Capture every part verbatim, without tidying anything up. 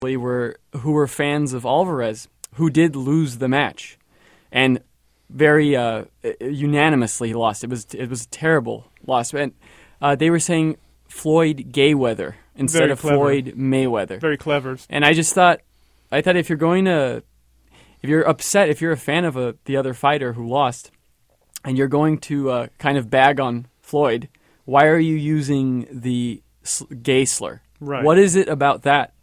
were who were fans of Alvarez, who did lose the match, and very uh, unanimously lost. It was it was a terrible loss. And uh, they were saying Floyd Gayweather instead Very of clever. Floyd Mayweather. Very clever. And I just thought, I thought if you're going to, if you're upset, if you're a fan of a, the other fighter who lost, and you're going to uh, kind of bag on Floyd, why are you using the sl- gay slur? Right. What is it about that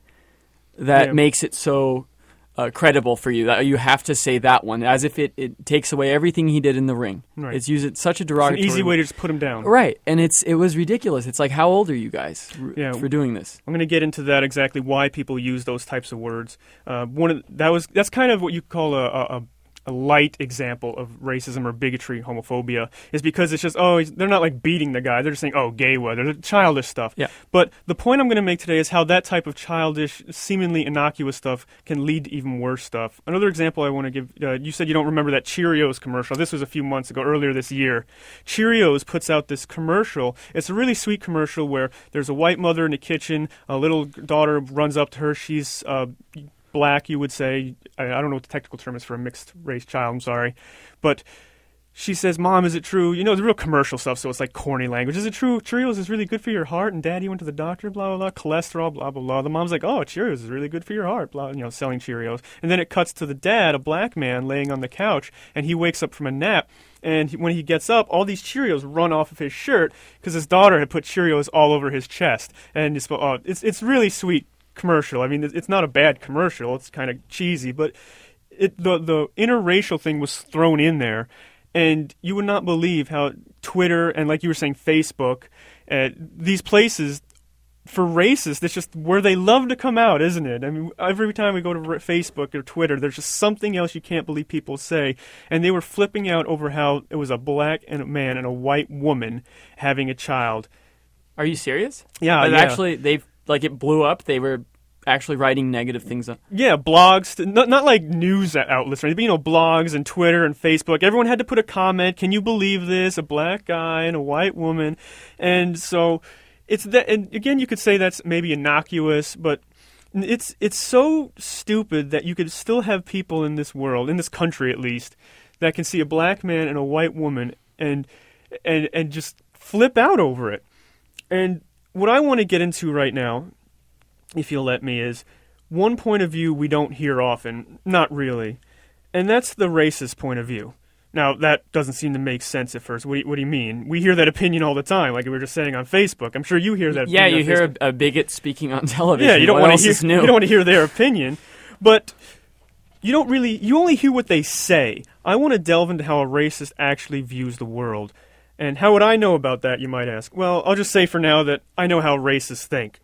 that Yeah. makes it so uh, credible for you that you have to say that one, as if it, it takes away everything he did in the ring? Right. It's used such a It's derogatory. an easy way to just put him down. Right, and it's it was ridiculous. It's like, how old are you guys r- Yeah. for doing this? I'm going to get into that exactly why people use those types of words. Uh, one of that was that's kind of what you call a, a, a light example of racism or bigotry, homophobia, is because it's just oh he's, they're not like beating the guy. They're just saying oh gay weather, they're childish stuff. Yeah. But the point I'm going to make today is how that type of childish, seemingly innocuous stuff can lead to even worse stuff. Another example I want to give. Uh, you said you don't remember that Cheerios commercial. This was a few months ago, earlier this year. Cheerios puts out this commercial. It's a really sweet commercial where there's a white mother in the kitchen. A little daughter runs up to her. She's uh, black, you would say. I, I don't know what the technical term is for a mixed race child. I'm sorry, but she says, "Mom, is it true?" You know, the real commercial stuff, so it's like corny language. "Is it true Cheerios is really good for your heart? And Daddy went to the doctor, blah, blah, blah, cholesterol, blah, blah, blah." The mom's like, "Oh, Cheerios is really good for your heart," blah, you know, selling Cheerios. And then it cuts to the dad, a black man, laying on the couch, and he wakes up from a nap. And he, when he gets up, all these Cheerios run off of his shirt because his daughter had put Cheerios all over his chest. And it's, oh, it's, it's really sweet commercial. I mean, it's not a bad commercial. It's kind of cheesy, but it, the, the interracial thing was thrown in there. And you would not believe how Twitter and, like you were saying, Facebook, uh, these places for racists, it's just where they love to come out, isn't it? I mean, every time we go to Facebook or Twitter, there's just something else you can't believe people say. And they were flipping out over how it was a black and a man and a white woman having a child. Are you serious? Yeah, Like, yeah. Actually, they've like it blew up. They were actually writing negative things up. Yeah, blogs, not not like news outlets or anything, but, you know, blogs and Twitter and Facebook. Everyone had to put a comment. Can you believe this? A black guy and a white woman. And so it's that. And again, you could say that's maybe innocuous, but it's it's so stupid that you could still have people in this world, in this country at least, that can see a black man and a white woman and and and just flip out over it. And what I want to get into right now, if you'll let me, is one point of view we don't hear often, not really, and that's the racist point of view. Now, that doesn't seem to make sense at first. What do you, what do you mean? We hear that opinion all the time, like we were just saying on Facebook. I'm sure you hear that Yeah, opinion you on hear Facebook. a, a bigot speaking on television. Yeah, you don't What want else to hear is new? you don't want to hear their opinion, but you don't really you only hear what they say. I want to delve into how a racist actually views the world. And how would I know about that, you might ask? Well, I'll just say for now that I know how racists think.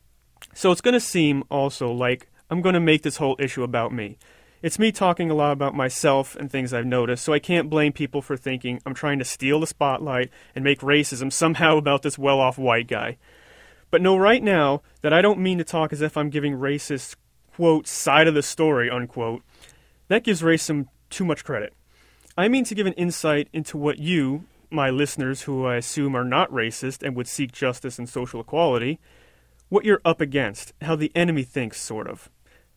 So it's going to seem also like I'm going to make this whole issue about me. It's me talking a lot about myself and things I've noticed, so I can't blame people for thinking I'm trying to steal the spotlight and make racism somehow about this well-off white guy. But know right now that I don't mean to talk as if I'm giving racists, quote, side of the story, unquote. That gives racism too much credit. I mean to give an insight into what you, my listeners, who I assume are not racist and would seek justice and social equality, what you're up against, how the enemy thinks, sort of.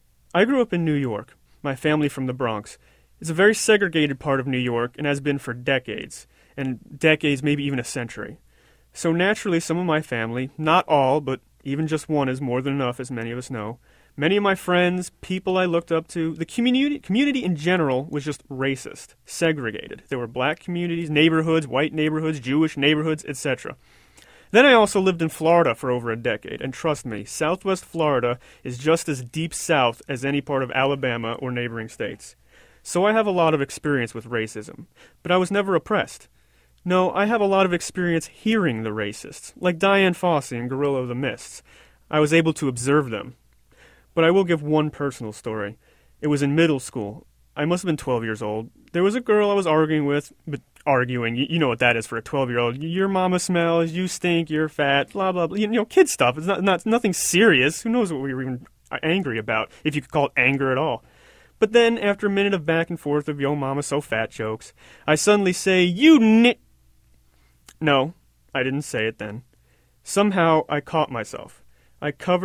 I grew up in New York. My family from the Bronx. It's a very segregated part of New York and has been for decades, and decades, maybe even a century. So naturally, some of my family, not all, but even just one is more than enough, as many of us know, many of my friends, people I looked up to, the community community in general was just racist, segregated. There were black communities, neighborhoods, white neighborhoods, Jewish neighborhoods, et cetera. Then I also lived in Florida for over a decade, and trust me, Southwest Florida is just as deep south as any part of Alabama or neighboring states. So I have a lot of experience with racism, but I was never oppressed. No, I have a lot of experience hearing the racists, like Dian Fossey in Gorilla of the Mists. I was able to observe them. But I will give one personal story. It was in middle school. I must have been twelve years old. There was a girl I was arguing with, but arguing, you, you know what that is for a twelve-year-old. Your mama smells, you stink, you're fat, blah, blah, blah. You know, kid stuff. It's not, not nothing serious. Who knows what we were even angry about, if you could call it anger at all. But then, after a minute of back and forth of yo mama so fat jokes, I suddenly say, you ni... No, I didn't say it then. Somehow, I caught myself. I covered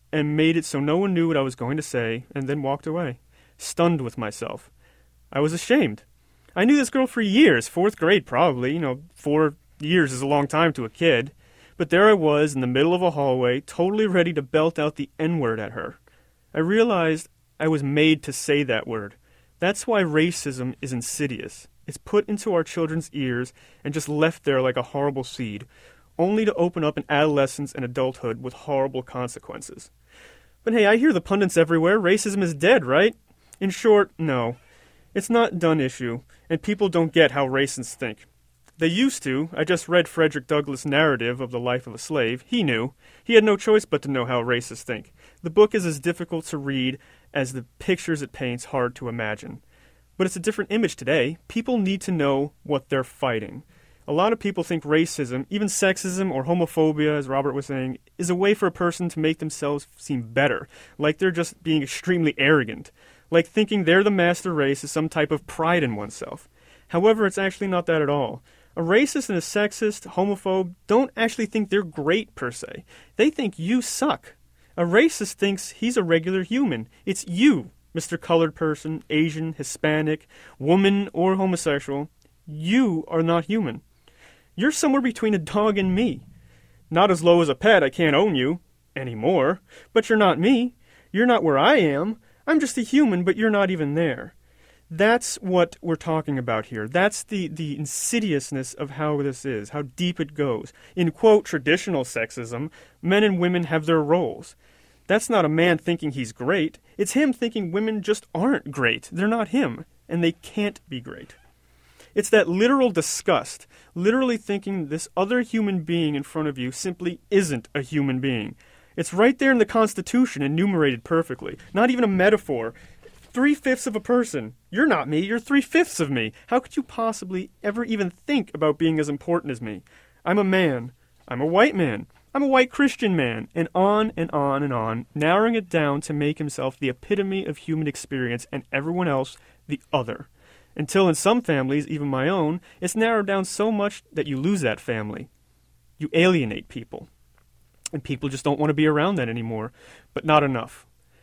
and made it so no one knew what I was going to say, and then walked away, stunned with myself. I was ashamed. I knew this girl for years, fourth grade probably. You know, four years is a long time to a kid. But there I was in the middle of a hallway, totally ready to belt out the N-word at her. I realized I was made to say that word. That's why racism is insidious. It's put into our children's ears and just left there like a horrible seed, only to open up in adolescence and adulthood with horrible consequences. But hey, I hear the pundits everywhere, racism is dead, right? In short, no. It's not a done issue, and people don't get how racists think. They used to. I just read Frederick Douglass' narrative of the life of a slave. He knew. He had no choice but to know how racists think. The book is as difficult to read as the pictures it paints hard to imagine. But it's a different image today. People need to know what they're fighting. A lot of people think racism, even sexism or homophobia, as Robert was saying, is a way for a person to make themselves seem better, like they're just being extremely arrogant, like thinking they're the master race is some type of pride in oneself. However, it's actually not that at all. A racist and a sexist, homophobe, don't actually think they're great per se. They think you suck. A racist thinks he's a regular human. It's you, Mister Colored Person, Asian, Hispanic, woman, or homosexual. You are not human. You're somewhere between a dog and me. Not as low as a pet, I can't own you anymore. But you're not me. You're not where I am. I'm just a human, but you're not even there. That's what we're talking about here. That's the, the insidiousness of how this is, how deep it goes. In, quote, traditional sexism, men and women have their roles. That's not a man thinking he's great. It's him thinking women just aren't great. They're not him, and they can't be great. It's that literal disgust, literally thinking this other human being in front of you simply isn't a human being. It's right there in the Constitution, enumerated perfectly. Not even a metaphor. Three-fifths of a person. You're not me, you're three-fifths of me. How could you possibly ever even think about being as important as me? I'm a man. I'm a white man. I'm a white Christian man. And on and on and on, narrowing it down to make himself the epitome of human experience and everyone else the other. Until in some families, even my own, it's narrowed down so much that you lose that family. You alienate people. And people just don't want to be around that anymore. But not enough.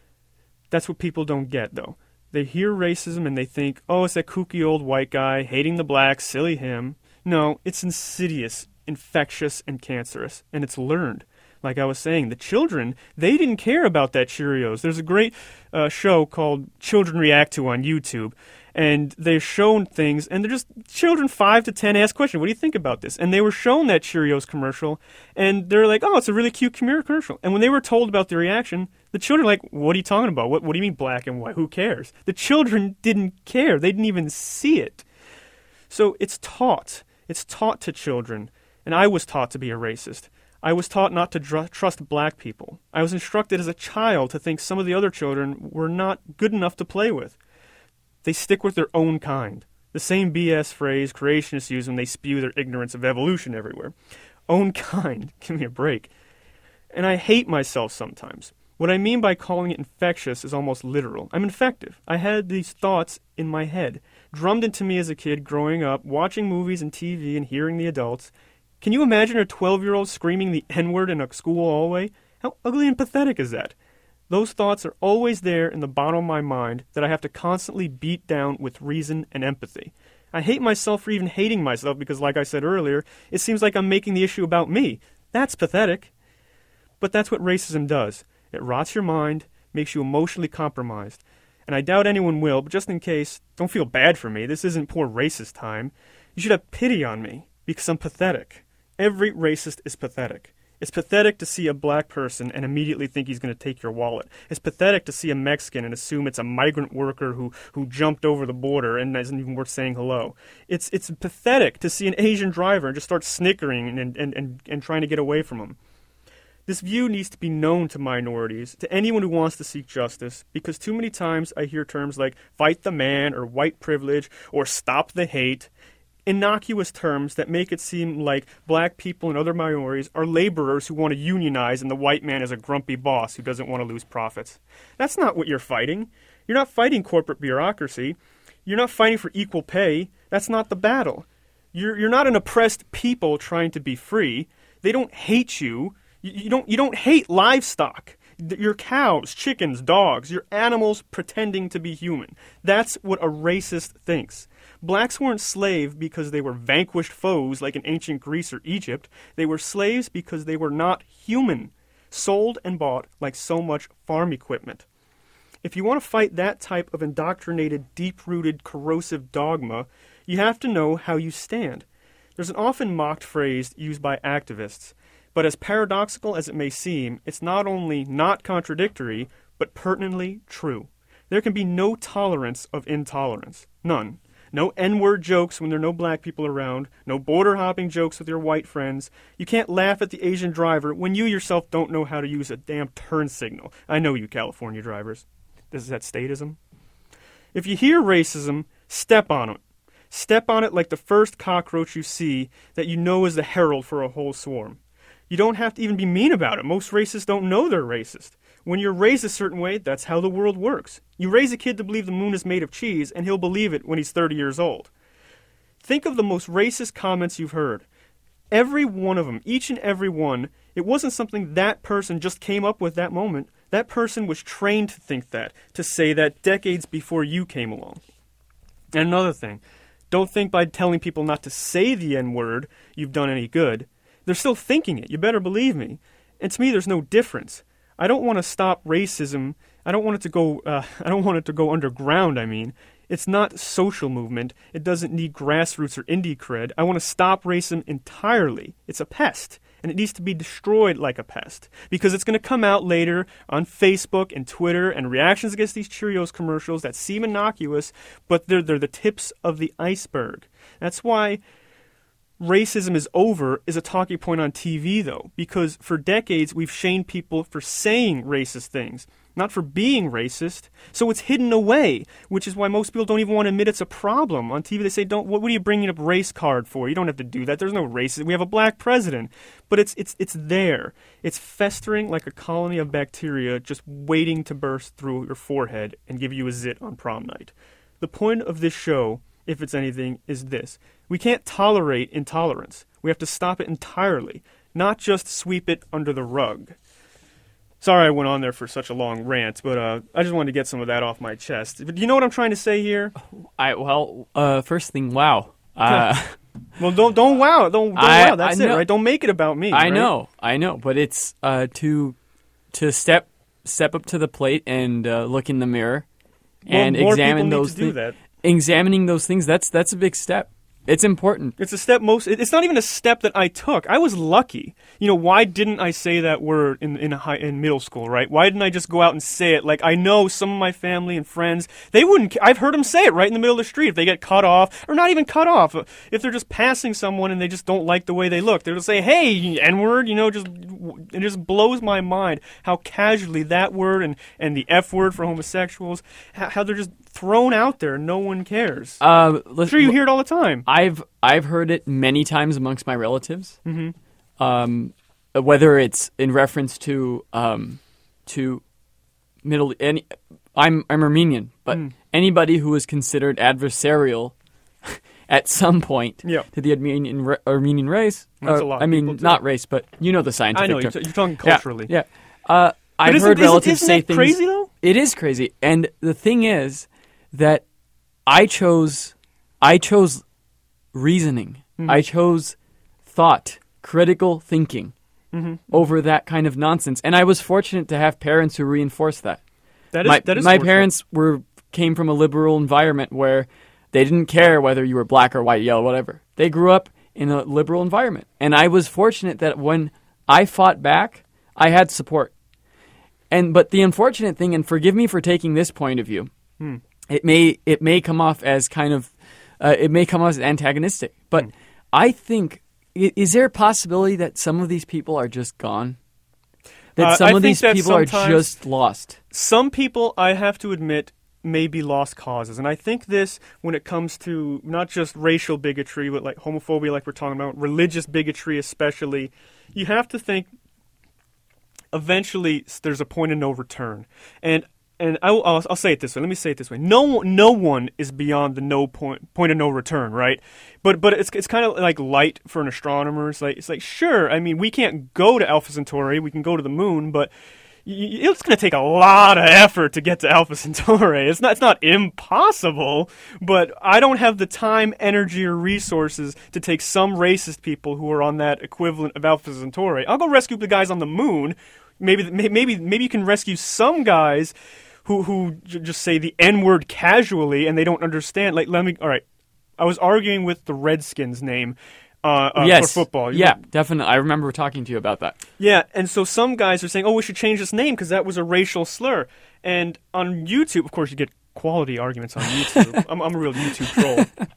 That's what people don't get, though. They hear racism and they think, oh, it's that kooky old white guy hating the blacks, silly him. No, it's insidious, infectious, and cancerous, and it's learned. Like I was saying, the children, they didn't care about that Cheerios. There's a great uh, show called Children React To on YouTube, and they're shown things, and they're just children five to ten ask questions, what do you think about this? And they were shown that Cheerios commercial, and they're like, oh, it's a really cute commercial. And when they were told about the reaction, the children were like, what are you talking about? What, what do you mean black and white? Who cares? The children didn't care. They didn't even see it. So it's taught. It's taught to children, and I was taught to be a racist. I was taught not to dr- trust black people. I was instructed as a child to think some of the other children were not good enough to play with. They stick with their own kind. The same B S phrase creationists use when they spew their ignorance of evolution everywhere. Own kind. Give me a break. And I hate myself sometimes. What I mean by calling it infectious is almost literal. I'm infective. I had these thoughts in my head, drummed into me as a kid growing up, watching movies and T V and hearing the adults. Can you imagine a twelve-year-old screaming the N-word in a school hallway? How ugly and pathetic is that? Those thoughts are always there in the bottom of my mind that I have to constantly beat down with reason and empathy. I hate myself for even hating myself because, like I said earlier, it seems like I'm making the issue about me. That's pathetic. But that's what racism does. It rots your mind, makes you emotionally compromised. And I doubt anyone will, but just in case, don't feel bad for me. This isn't poor racist time. You should have pity on me because I'm pathetic. Every racist is pathetic. It's pathetic to see a black person and immediately think he's going to take your wallet. It's pathetic to see a Mexican and assume it's a migrant worker who, who jumped over the border and isn't even worth saying hello. It's it's pathetic to see an Asian driver and just start snickering and, and, and, and trying to get away from him. This view needs to be known to minorities, to anyone who wants to seek justice, because too many times I hear terms like fight the man or white privilege or stop the hate. Innocuous terms that make it seem like black people and other minorities are laborers who want to unionize and the white man is a grumpy boss who doesn't want to lose profits. That's not what you're fighting. You're not fighting corporate bureaucracy. You're not fighting for equal pay. That's not the battle. You're you're not an oppressed people trying to be free. They don't hate you. You, you don't you don't hate livestock. Th- Your cows, chickens, dogs, your animals pretending to be human. That's what a racist thinks. Blacks weren't slaves because they were vanquished foes like in ancient Greece or Egypt. They were slaves because they were not human, sold and bought like so much farm equipment. If you want to fight that type of indoctrinated, deep-rooted, corrosive dogma, you have to know how you stand. There's an often mocked phrase used by activists, but as paradoxical as it may seem, it's not only not contradictory, but pertinently true. There can be no tolerance of intolerance. None. No N-word jokes when there are no black people around. No border-hopping jokes with your white friends. You can't laugh at the Asian driver when you yourself don't know how to use a damn turn signal. I know you California drivers. This is that statism. If you hear racism, step on it. Step on it like the first cockroach you see that you know is the herald for a whole swarm. You don't have to even be mean about it. Most racists don't know they're racist. When you're raised a certain way, that's how the world works. You raise a kid to believe the moon is made of cheese, and he'll believe it when he's thirty years old. Think of the most racist comments you've heard. Every one of them, each and every one, it wasn't something that person just came up with that moment. That person was trained to think that, to say that decades before you came along. And another thing, don't think by telling people not to say the N-word you've done any good. They're still thinking it, you better believe me. And to me, there's no difference. I don't want to stop racism. I don't want it to go. Uh, I don't want it to go underground. I mean, it's not a social movement. It doesn't need grassroots or indie cred. I want to stop racism entirely. It's a pest, and it needs to be destroyed like a pest because it's going to come out later on Facebook and Twitter and reactions against these Cheerios commercials that seem innocuous, but they're they're the tips of the iceberg. That's why racism is over is a talking point on T V, though, because for decades we've shamed people for saying racist things, not for being racist. So it's hidden away, which is why most people don't even want to admit it's a problem. On T V they say, "Don't. What, what are you bringing up race card for? You don't have to do that. There's no racism. We have a black president." But it's it's it's there. It's festering like a colony of bacteria, just waiting to burst through your forehead and give you a zit on prom night. The point of this show, if it's anything, is this. We can't tolerate intolerance. We have to stop it entirely, not just sweep it under the rug. Sorry I went on there for such a long rant, but uh, I just wanted to get some of that off my chest. But do you know what I'm trying to say here? I well, uh, first thing, wow. Uh, well, don't don't wow, don't, don't I, wow. That's I it, know, right? Don't make it about me. I right? know, I know, but it's uh, to to step step up to the plate and uh, look in the mirror and well, more examine people need those to do things. that. Examining those things, that's that's a big step. It's important. It's a step most. It's not even a step that I took. I was lucky. You know, why didn't I say that word in in high, in middle school? Right? Why didn't I just go out and say it? Like I know some of my family and friends, they wouldn't. I've heard them say it right in the middle of the street if they get cut off, or not even cut off. If they're just passing someone and they just don't like the way they look, they'll say, "Hey, N-word." You know, just it just blows my mind how casually that word and and the F word for homosexuals, how, how they're just thrown out there. No one cares. Uh, I'm sure you hear it all the time. I've I've heard it many times amongst my relatives. Mm-hmm. Um, whether it's in reference to um, to middle any, I'm I'm Armenian, but Mm. anybody who is considered adversarial at some point Yeah. to the Armenian ra- Armenian race. That's uh, a lot I of mean, people, too. not race, but you know the scientific I know term. you're, t- you're talking Yeah, culturally. Yeah, uh, I've isn't- heard isn't- relatives isn't say that things. crazy, though? It is crazy, and the thing is that I chose, I chose reasoning. Mm-hmm. I chose thought, critical thinking Mm-hmm. over that kind of nonsense, and I was fortunate to have parents who reinforced that. That is, my that is my fortunate. parents were came from a liberal environment where they didn't care whether you were black or white, yellow, whatever. They grew up in a liberal environment, and I was fortunate that when I fought back, I had support. And but the unfortunate thing, and forgive me for taking this point of view, Hmm. it may it may come off as kind of uh, it may come off as antagonistic, but Hmm. I think i- is there a possibility that some of these people are just gone? That Uh, some I of think these that people are sometimes- just lost. Some people, I have to admit, may be lost causes. And I think this, when it comes to not just racial bigotry, but like homophobia, like we're talking about, religious bigotry especially, you have to think eventually there's a point of no return. And and I will, I'll, I'll say it this way. Let me say it this way. No, no one is beyond the no point point of no return, right? But but it's it's kind of like light for an astronomer. It's like it's like sure. I mean, we can't go to Alpha Centauri. We can go to the moon, but it's going to take a lot of effort to get to Alpha Centauri. It's not it's not impossible, but I don't have the time, energy, or resources to take some racist people who are on that equivalent of Alpha Centauri. I'll go rescue the guys on the moon. Maybe maybe maybe you can rescue some guys who who j- just say the N-word casually and they don't understand. Like, let me. All right, I was arguing with the Redskins name. Uh, uh, yes. For football. You yeah, know? definitely. I remember talking to you about that. Yeah, and so some guys are saying, oh, we should change this name because that was a racial slur. And on YouTube, of course, you get quality arguments on YouTube. I'm, I'm a real YouTube troll.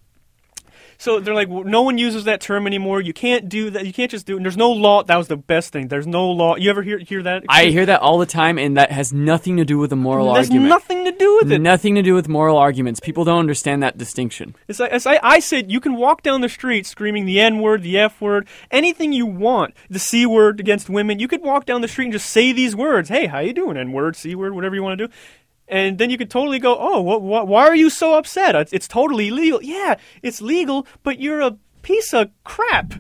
So they're like, well, no one uses that term anymore. You can't do that. You can't just do it. And there's no law. That was the best thing. There's no law. You ever hear hear that? I hear that all the time, and that has nothing to do with a moral There's argument. nothing to do with it. Nothing to do with moral arguments. People don't understand that distinction. It's like, as I, I said, you can walk down the street screaming the N-word, the F-word, anything you want, the C-word against women. You could walk down the street and just say these words. Hey, how you doing, N-word, C-word, whatever you want to do. And then you could totally go, oh, what, what, why are you so upset? It's, it's totally illegal. Yeah, it's legal, but you're a piece of crap.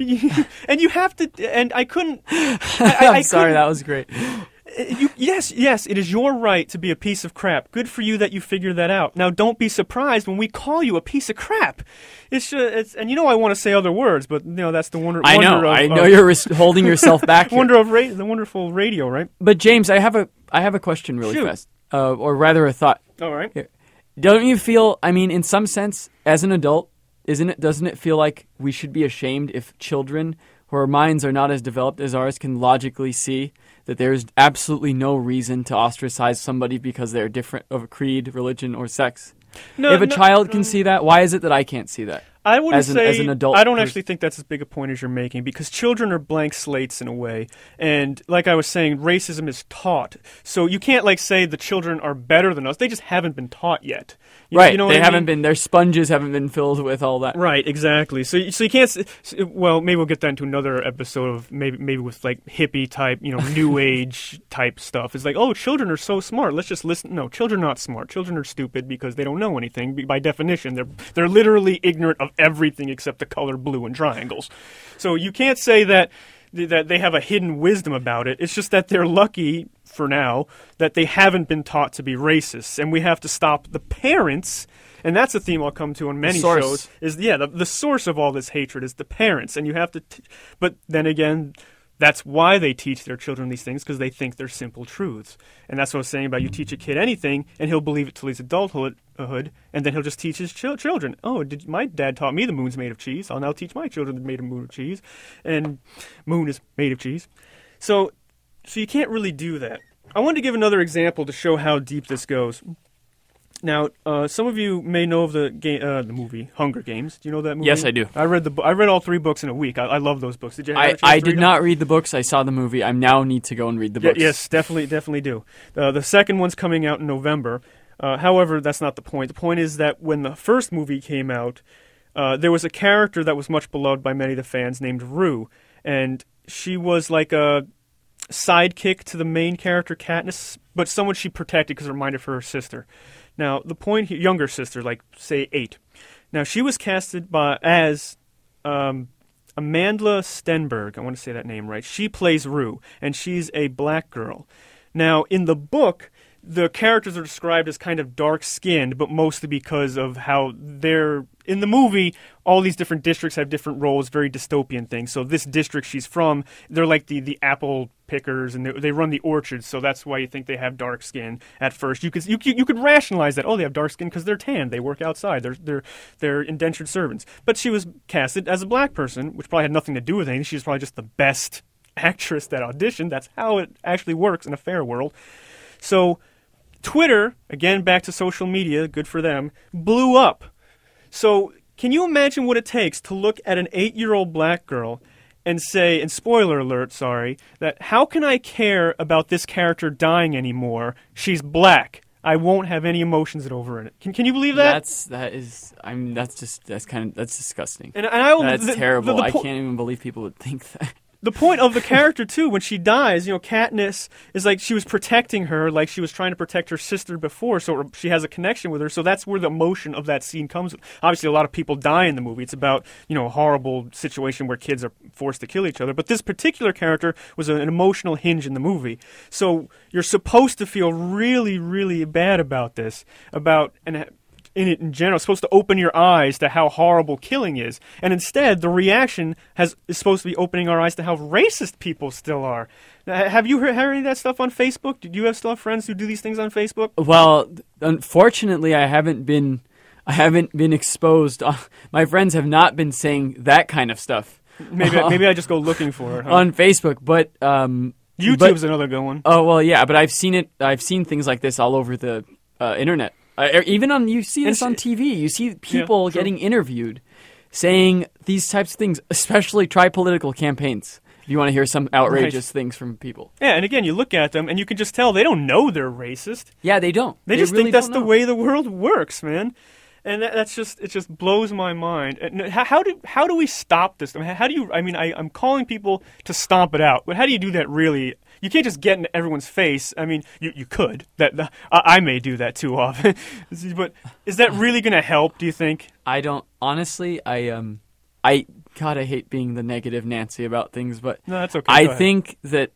And you have to, and I couldn't. I, I, I'm I sorry, couldn't- that was great. You, yes, yes, it is your right to be a piece of crap. Good for you that you figured that out. Now, don't be surprised when we call you a piece of crap. It's, uh, it's and you know I want to say other words, but you know that's the wonder. I know, wonder of, I know of, you're res- holding yourself back here. wonder of ra- the wonderful radio, right? But James, I have a, I have a question really Shoot. fast, uh, or rather a thought. All right. Here. Don't you feel? I mean, in some sense, as an adult, isn't it? Doesn't it feel like we should be ashamed if children who our minds are not as developed as ours can logically see that there's absolutely no reason to ostracize somebody because they're different of a creed, religion, or sex? No, if a no, child um, can see that, why is it that I can't see that? I wouldn't as an, say as an adult I don't person? actually think that's as big a point as you're making because children are blank slates in a way, and like I was saying, racism is taught. So you can't like say the children are better than us; they just haven't been taught yet. You, Right, you know they what I haven't mean? been. Their sponges haven't been filled with all that. Right, exactly. So, so you can't. s- Well, maybe we'll get that into another episode of maybe maybe with like hippie type, you know, new age type stuff. It's like, oh, children are so smart. Let's just listen. No, children are not smart. Children are stupid because they don't know anything. By definition, they're they're literally ignorant of everything except the color blue and triangles. So you can't say that that they have a hidden wisdom about it. It's just that they're lucky for now that they haven't been taught to be racist, and we have to stop the parents. And that's a theme I'll come to on many source. shows. Is yeah, the, the source of all this hatred is the parents, and you have to. T- but then again, that's why they teach their children these things because they think they're simple truths. And that's what I was saying about you teach a kid anything, and he'll believe it till he's adulthood, uh, and then he'll just teach his ch- children. Oh, did, my dad taught me the moon's made of cheese. I'll now teach my children the made of moon of cheese, and moon is made of cheese. So, so you can't really do that. I wanted to give another example to show how deep this goes. Now, uh, some of you may know of the game, uh, the movie Hunger Games. Do you know that movie? Yes, I do. I read the. Bu- I read all three books in a week. I, I love those books. Did you? Have a I, chance I to did read them? not read the books. I saw the movie. I now need to go and read the Yeah, books. yes, definitely, definitely do. Uh, the second one's coming out in November. Uh, however, that's not the point. The point is that when the first movie came out, uh, there was a character that was much beloved by many of the fans named Rue, and she was like a sidekick to the main character Katniss, but someone she protected because it reminded her of her sister. Now, the point here, younger sister, like say eight. Now, she was casted by as um, Amandla Stenberg. I want to say that name right. She plays Rue, and she's a black girl. Now, in the book, the characters are described as kind of dark-skinned, but mostly because of how they're... In the movie, all these different districts have different roles, very dystopian things. So this district she's from, they're like the, the apple pickers, and they, they run the orchards, so that's why you think they have dark skin at first. You could you, you could rationalize that, oh, they have dark skin because they're tan, they work outside, they're, they're, they're indentured servants. But she was casted as a black person, which probably had nothing to do with anything. She was probably just the best actress that auditioned. That's how it actually works in a fair world. So Twitter, again, back to social media, good for them, blew up. So can you imagine what it takes to look at an eight-year-old black girl and say, and spoiler alert, sorry, that how can I care about this character dying anymore? She's black. I won't have any emotions over it. Can Can you believe that? That's that is. I mean, that's just that's kind of that's disgusting. And, and I will, That's the, terrible. The, the I po- can't even believe people would think that. the point of the character too, when she dies, you know, Katniss is like she was protecting her, like she was trying to protect her sister before, so she has a connection with her. So that's where the emotion of that scene comes. Obviously, a lot of people die in the movie. It's about, you know, a horrible situation where kids are forced to kill each other. But this particular character was an emotional hinge in the movie. So you're supposed to feel really, really bad about this, about and. in it in general, it's supposed to open your eyes to how horrible killing is. And instead, the reaction has is supposed to be opening our eyes to how racist people still are. Now, have you heard, heard any of that stuff on Facebook? Do you have still have friends who do these things on Facebook? Well, unfortunately, I haven't been I haven't been exposed. My friends have not been saying that kind of stuff. Maybe maybe I just go looking for it huh? on Facebook, but um, YouTube's but, another good one. Oh well, yeah, but I've seen it. I've seen things like this all over the uh, internet. Uh, even on you see this on T V. You see people yeah, getting interviewed saying these types of things, especially tri-political campaigns. If you want to hear some outrageous right. things from people. Yeah, and again, you look at them and you can just tell they don't know they're racist. Yeah, they don't. They, they just really think that's don't the know. way the world works, man. And that, that's just it. Just blows my mind. And how, how do how do we stop this? I mean, how do you? I mean, I, I'm calling people to stomp it out, but how do you do that? Really, you can't just get in everyone's face. I mean, you you could. That uh, I may do that too often, but is that really going to help? Do you think? I don't. Honestly, I um, I God, I hate being the negative Nancy about things, but no, that's okay. I think that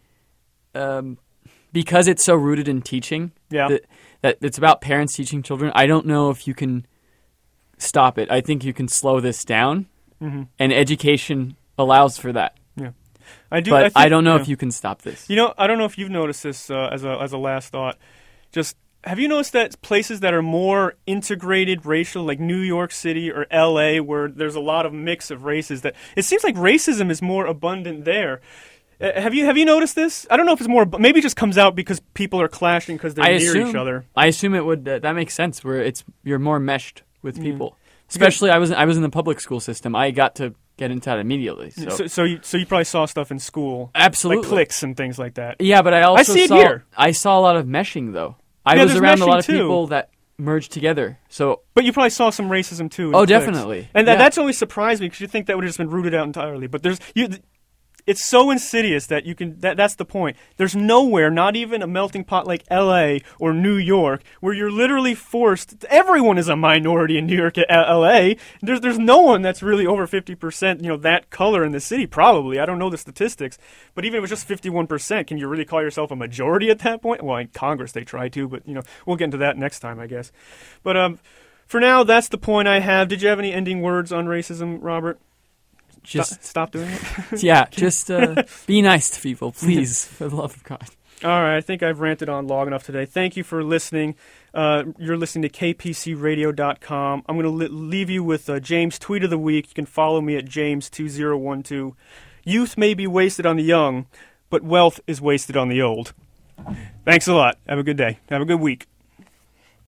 um, because it's so rooted in teaching, yeah. that, that it's about parents teaching children. I don't know if you can stop it. I think you can slow this down, mm-hmm. and education allows for that. Yeah, I do. But I, think, I don't know yeah. if you can stop this. You know, I don't know if you've noticed this uh, as a as a last thought. Just have you noticed that places that are more integrated racial, like New York City or L A, where there's a lot of mix of races, that it seems like racism is more abundant there. Uh, have you have you noticed this? I don't know if it's more. Maybe it just comes out because people are clashing because they're I near assume, each other. I assume it would. Uh, that makes sense. Where it's you're more meshed with people. Mm. Especially, I was I was in the public school system. I got to get into that immediately. So, so, so you so you probably saw stuff in school, absolutely, like cliques and things like that. Yeah, but I also I see saw it here. I saw a lot of meshing though. I yeah, was around a lot of too. people that merged together. So, but you probably saw some racism too. In oh, cliques. definitely, and that, yeah. that's always surprised me because you think that would have just been rooted out entirely. But there's you. It's so insidious that you can. That, that's the point. There's nowhere, not even a melting pot like L A or New York, where you're literally forced. Everyone is a minority in New York, L A. There's there's no one that's really over fifty percent. You know, that color in the city. Probably, I don't know the statistics, but even if it's just fifty-one percent, can you really call yourself a majority at that point? Well, in Congress they try to, but you know, we'll get into that next time, I guess. But um, for now, that's the point I have. Did you have any ending words on racism, Robert? Just stop, stop doing it. Yeah, just uh, be nice to people, please, for the love of God. All right, I think I've ranted on long enough today. Thank you for listening. Uh, you're listening to K P C radio dot com. I'm going to li- leave you with uh, James' tweet of the week. You can follow me at James two zero one two. Youth may be wasted on the young, but wealth is wasted on the old. Thanks a lot. Have a good day. Have a good week.